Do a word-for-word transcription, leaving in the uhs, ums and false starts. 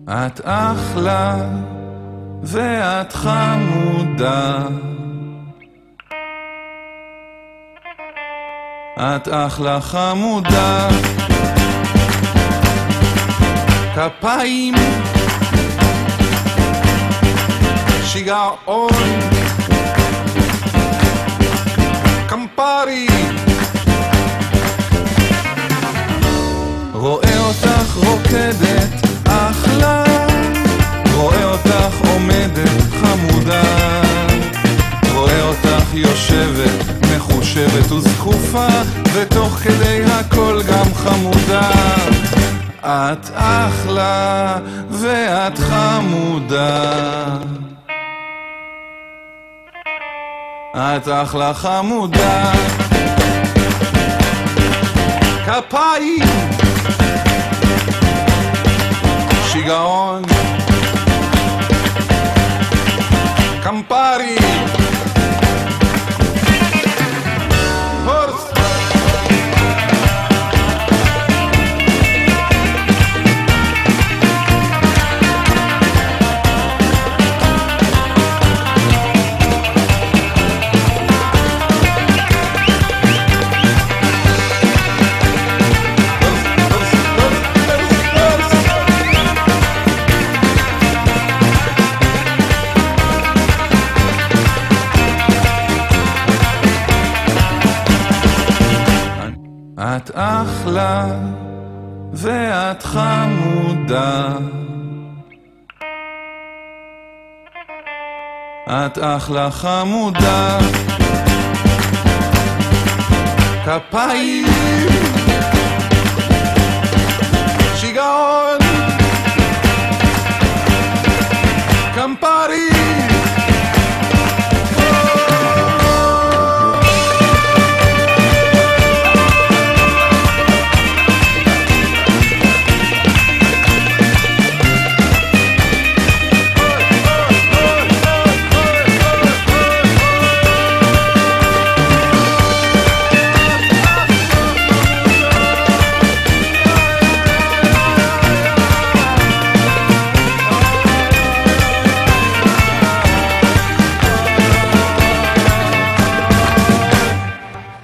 את אחלה ואת חמודה, את אחלה חמודה, כפיים שיגעון קמפרי, רואה אותך רוקדת אחלה, רואה אותך עומדת חמודה, רואה אותך יושבת מחושבת וזקופה, ותוך כדי הכל גם חמודה. את אחלה ואת חמודה, את אחלה חמודה, כפיים שיגעון קמפרי, הורס את אחלה ואת חמודה, את אחלה חמודה, כפיים